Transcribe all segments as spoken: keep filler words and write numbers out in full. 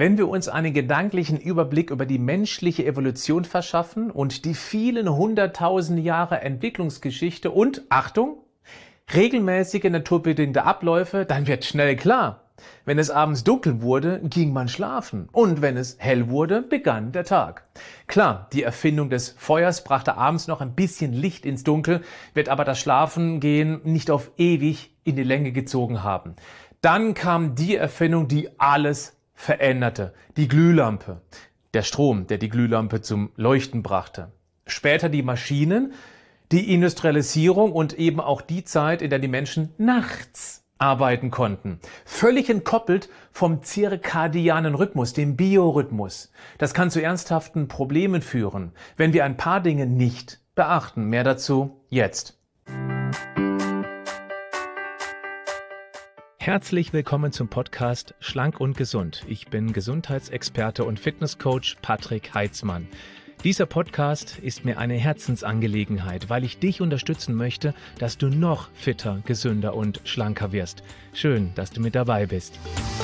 Wenn wir uns einen gedanklichen Überblick über die menschliche Evolution verschaffen und die vielen hunderttausend Jahre Entwicklungsgeschichte und, Achtung, regelmäßige naturbedingte Abläufe, dann wird schnell klar, wenn es abends dunkel wurde, ging man schlafen und wenn es hell wurde, begann der Tag. Klar, die Erfindung des Feuers brachte abends noch ein bisschen Licht ins Dunkel, wird aber das Schlafengehen nicht auf ewig in die Länge gezogen haben. Dann kam die Erfindung, die alles veränderte, die Glühlampe, der Strom, der die Glühlampe zum Leuchten brachte. Später die Maschinen, die Industrialisierung und eben auch die Zeit, in der die Menschen nachts arbeiten konnten. Völlig entkoppelt vom zirkadianen Rhythmus, dem Biorhythmus. Das kann zu ernsthaften Problemen führen, wenn wir ein paar Dinge nicht beachten. Mehr dazu jetzt. Herzlich willkommen zum Podcast Schlank und Gesund. Ich bin Gesundheitsexperte und Fitnesscoach Patrick Heitzmann. Dieser Podcast ist mir eine Herzensangelegenheit, weil ich dich unterstützen möchte, dass du noch fitter, gesünder und schlanker wirst. Schön, dass du mit dabei bist.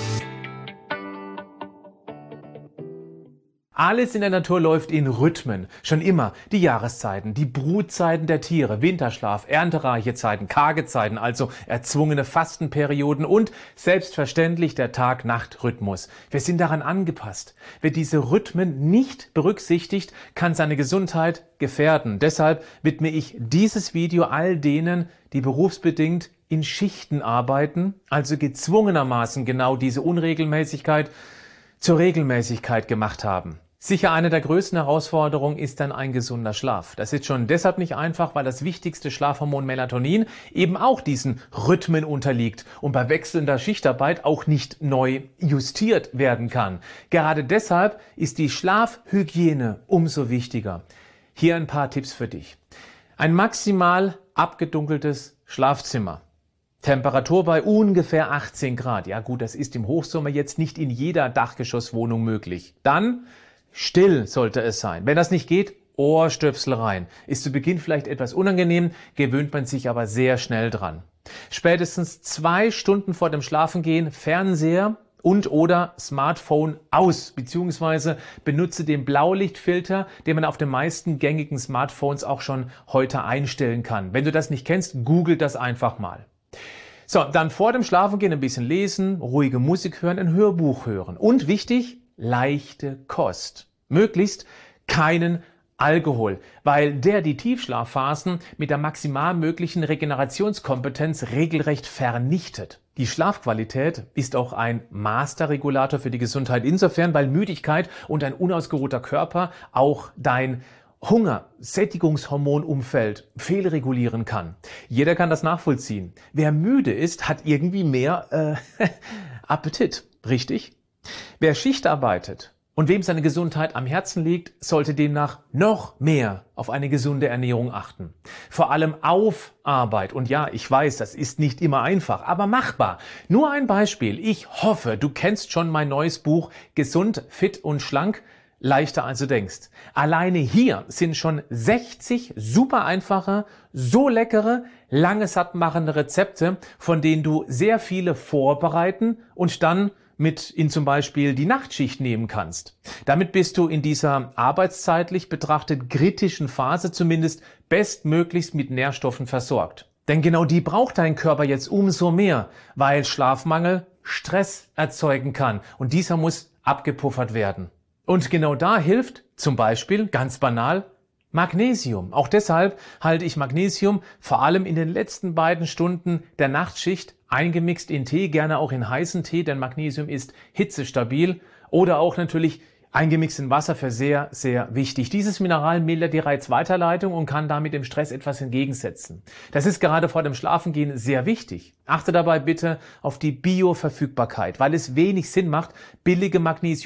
Alles in der Natur läuft in Rhythmen. Schon immer. Die Jahreszeiten, die Brutzeiten der Tiere, Winterschlaf, erntereiche Zeiten, karge Zeiten, also erzwungene Fastenperioden und selbstverständlich der Tag-Nacht-Rhythmus. Wir sind daran angepasst. Wer diese Rhythmen nicht berücksichtigt, kann seine Gesundheit gefährden. Deshalb widme ich dieses Video all denen, die berufsbedingt in Schichten arbeiten, also gezwungenermaßen genau diese Unregelmäßigkeit zur Regelmäßigkeit gemacht haben. Sicher eine der größten Herausforderungen ist dann ein gesunder Schlaf. Das ist schon deshalb nicht einfach, weil das wichtigste Schlafhormon Melatonin eben auch diesen Rhythmen unterliegt und bei wechselnder Schichtarbeit auch nicht neu justiert werden kann. Gerade deshalb ist die Schlafhygiene umso wichtiger. Hier ein paar Tipps für dich. Ein maximal abgedunkeltes Schlafzimmer. Temperatur bei ungefähr achtzehn Grad. Ja gut, das ist im Hochsommer jetzt nicht in jeder Dachgeschosswohnung möglich. Dann still sollte es sein. Wenn das nicht geht, Ohrstöpsel rein. Ist zu Beginn vielleicht etwas unangenehm, gewöhnt man sich aber sehr schnell dran. Spätestens zwei Stunden vor dem Schlafengehen Fernseher und oder Smartphone aus, beziehungsweise benutze den Blaulichtfilter, den man auf den meisten gängigen Smartphones auch schon heute einstellen kann. Wenn du das nicht kennst, google das einfach mal. So, dann vor dem Schlafengehen ein bisschen lesen, ruhige Musik hören, ein Hörbuch hören. Und wichtig, leichte Kost. Möglichst keinen Alkohol, weil der die Tiefschlafphasen mit der maximal möglichen Regenerationskompetenz regelrecht vernichtet. Die Schlafqualität ist auch ein Masterregulator für die Gesundheit insofern, weil Müdigkeit und ein unausgeruhter Körper auch dein Hunger, Sättigungshormonumfeld fehlregulieren kann. Jeder kann das nachvollziehen. Wer müde ist, hat irgendwie mehr äh, Appetit, richtig? Wer Schicht arbeitet und wem seine Gesundheit am Herzen liegt, sollte demnach noch mehr auf eine gesunde Ernährung achten. Vor allem auf Arbeit. Und ja, ich weiß, das ist nicht immer einfach, aber machbar. Nur ein Beispiel. Ich hoffe, du kennst schon mein neues Buch Gesund, fit und schlank. Leichter als du denkst. Alleine hier sind schon sechzig super einfache, so leckere, lange sattmachende Rezepte, von denen du sehr viele vorbereiten und dann mit in zum Beispiel die Nachtschicht nehmen kannst. Damit bist du in dieser arbeitszeitlich betrachtet kritischen Phase zumindest bestmöglichst mit Nährstoffen versorgt. Denn genau die braucht dein Körper jetzt umso mehr, weil Schlafmangel Stress erzeugen kann und dieser muss abgepuffert werden. Und genau da hilft zum Beispiel, ganz banal, Magnesium. Auch deshalb halte ich Magnesium vor allem in den letzten beiden Stunden der Nachtschicht eingemixt in Tee, gerne auch in heißen Tee, denn Magnesium ist hitzestabil oder auch natürlich eingemixt in Wasser für sehr, sehr wichtig. Dieses Mineral mildert die Reizweiterleitung und kann damit dem Stress etwas entgegensetzen. Das ist gerade vor dem Schlafengehen sehr wichtig. Achte dabei bitte auf die Bioverfügbarkeit, weil es wenig Sinn macht, billige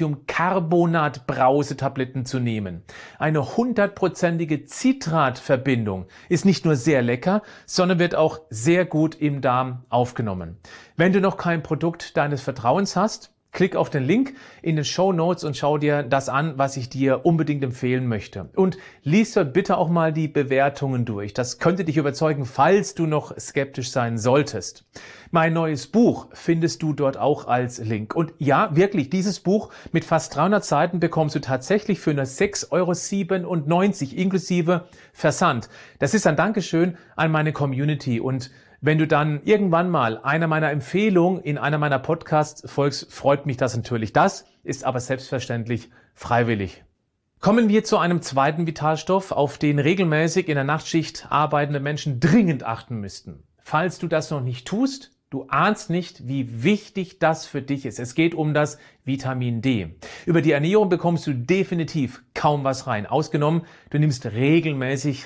Magnesiumcarbonat-Brausetabletten zu nehmen. Eine hundertprozentige Citratverbindung ist nicht nur sehr lecker, sondern wird auch sehr gut im Darm aufgenommen. Wenn du noch kein Produkt deines Vertrauens hast, Klick auf den Link in den Shownotes und schau dir das an, was ich dir unbedingt empfehlen möchte. Und lies dort bitte auch mal die Bewertungen durch. Das könnte dich überzeugen, falls du noch skeptisch sein solltest. Mein neues Buch findest du dort auch als Link. Und ja, wirklich, dieses Buch mit fast dreihundert Seiten bekommst du tatsächlich für nur sechs Euro siebenundneunzig inklusive Versand. Das ist ein Dankeschön an meine Community. Und wenn du dann irgendwann mal einer meiner Empfehlungen in einer meiner Podcasts folgst, freut mich das natürlich. Das ist aber selbstverständlich freiwillig. Kommen wir zu einem zweiten Vitalstoff, auf den regelmäßig in der Nachtschicht arbeitende Menschen dringend achten müssten. Falls du das noch nicht tust, du ahnst nicht, wie wichtig das für dich ist. Es geht um das Vitamin D. Über die Ernährung bekommst du definitiv kaum was rein. Ausgenommen, du nimmst regelmäßig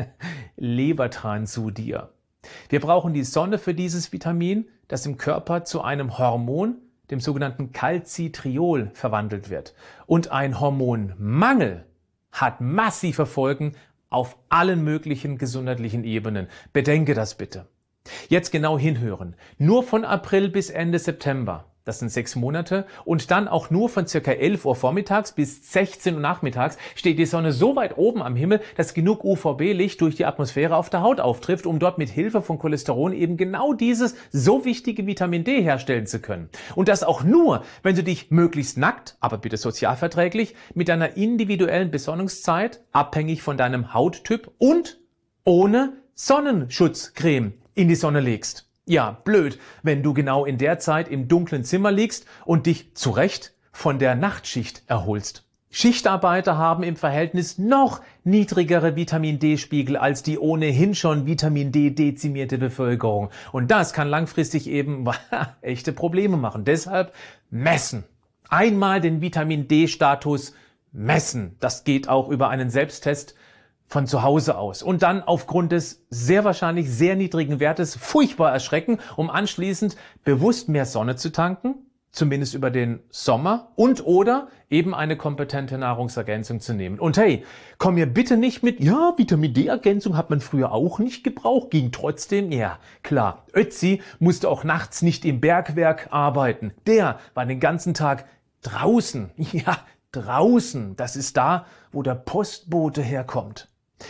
Lebertran zu dir. Wir brauchen die Sonne für dieses Vitamin, das im Körper zu einem Hormon, dem sogenannten Calcitriol, verwandelt wird. Und ein Hormonmangel hat massive Folgen auf allen möglichen gesundheitlichen Ebenen. Bedenke das bitte. Jetzt genau hinhören. Nur von April bis Ende September, das sind sechs Monate, und dann auch nur von circa elf Uhr vormittags bis sechzehn Uhr nachmittags steht die Sonne so weit oben am Himmel, dass genug U V B-Licht durch die Atmosphäre auf der Haut auftrifft, um dort mit Hilfe von Cholesteron eben genau dieses so wichtige Vitamin D herstellen zu können. Und das auch nur, wenn du dich möglichst nackt, aber bitte sozialverträglich, mit deiner individuellen Besonnungszeit, abhängig von deinem Hauttyp und ohne Sonnenschutzcreme in die Sonne legst. Ja, blöd, wenn du genau in der Zeit im dunklen Zimmer liegst und dich zu Recht von der Nachtschicht erholst. Schichtarbeiter haben im Verhältnis noch niedrigere Vitamin D-Spiegel als die ohnehin schon Vitamin D dezimierte Bevölkerung. Und das kann langfristig eben echte Probleme machen. Deshalb messen. Einmal den Vitamin D-Status messen. Das geht auch über einen Selbsttest von zu Hause aus und dann aufgrund des sehr wahrscheinlich sehr niedrigen Wertes furchtbar erschrecken, um anschließend bewusst mehr Sonne zu tanken, zumindest über den Sommer, und oder eben eine kompetente Nahrungsergänzung zu nehmen. Und hey, komm mir bitte nicht mit, ja, Vitamin D-Ergänzung hat man früher auch nicht gebraucht, ging trotzdem. Ja, klar, Ötzi musste auch nachts nicht im Bergwerk arbeiten. Der war den ganzen Tag draußen. Ja, draußen. Das ist da, wo der Postbote herkommt.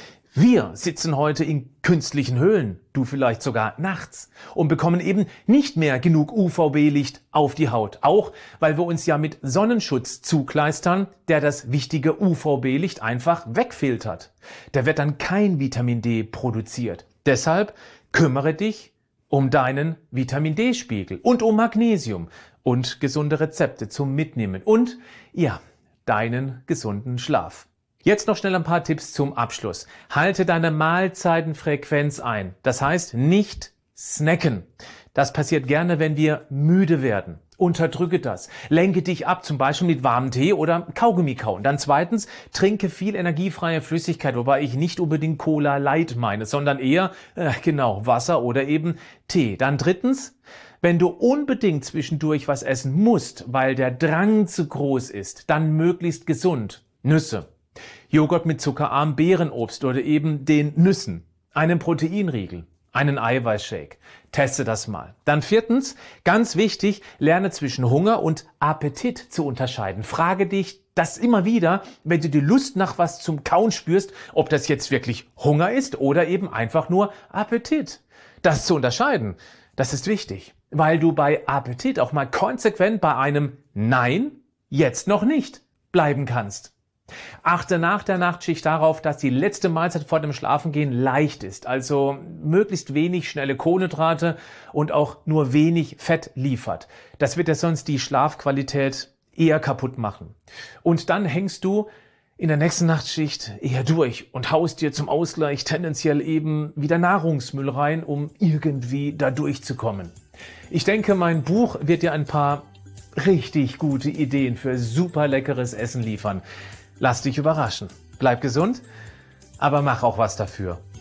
Wir sitzen heute in künstlichen Höhlen, du vielleicht sogar nachts, und bekommen eben nicht mehr genug U V B-Licht auf die Haut. Auch weil wir uns ja mit Sonnenschutz zukleistern, der das wichtige U V B-Licht einfach wegfiltert. Da wird dann kein Vitamin D produziert. Deshalb kümmere dich um deinen Vitamin D-Spiegel und um Magnesium und gesunde Rezepte zum Mitnehmen und, ja, deinen gesunden Schlaf. Jetzt noch schnell ein paar Tipps zum Abschluss. Halte deine Mahlzeitenfrequenz ein. Das heißt, nicht snacken. Das passiert gerne, wenn wir müde werden. Unterdrücke das. Lenke dich ab, zum Beispiel mit warmem Tee oder Kaugummi kauen. Dann zweitens, trinke viel energiefreie Flüssigkeit, wobei ich nicht unbedingt Cola Light meine, sondern eher, äh, genau, Wasser oder eben Tee. Dann drittens, wenn du unbedingt zwischendurch was essen musst, weil der Drang zu groß ist, dann möglichst gesund. Nüsse. Joghurt mit zuckerarm Beerenobst oder eben den Nüssen, einen Proteinriegel, einen Eiweißshake. Teste das mal. Dann viertens, ganz wichtig, lerne zwischen Hunger und Appetit zu unterscheiden. Frage dich das immer wieder, wenn du die Lust nach was zum Kauen spürst, ob das jetzt wirklich Hunger ist oder eben einfach nur Appetit. Das zu unterscheiden, das ist wichtig, weil du bei Appetit auch mal konsequent bei einem Nein, jetzt noch nicht bleiben kannst. Achte nach der Nachtschicht darauf, dass die letzte Mahlzeit vor dem Schlafengehen leicht ist, also möglichst wenig schnelle Kohlenhydrate und auch nur wenig Fett liefert. Das wird ja sonst die Schlafqualität eher kaputt machen. Und dann hängst du in der nächsten Nachtschicht eher durch und haust dir zum Ausgleich tendenziell eben wieder Nahrungsmüll rein, um irgendwie da durchzukommen. Ich denke, mein Buch wird dir ein paar richtig gute Ideen für super leckeres Essen liefern. Lass dich überraschen. Bleib gesund, aber mach auch was dafür.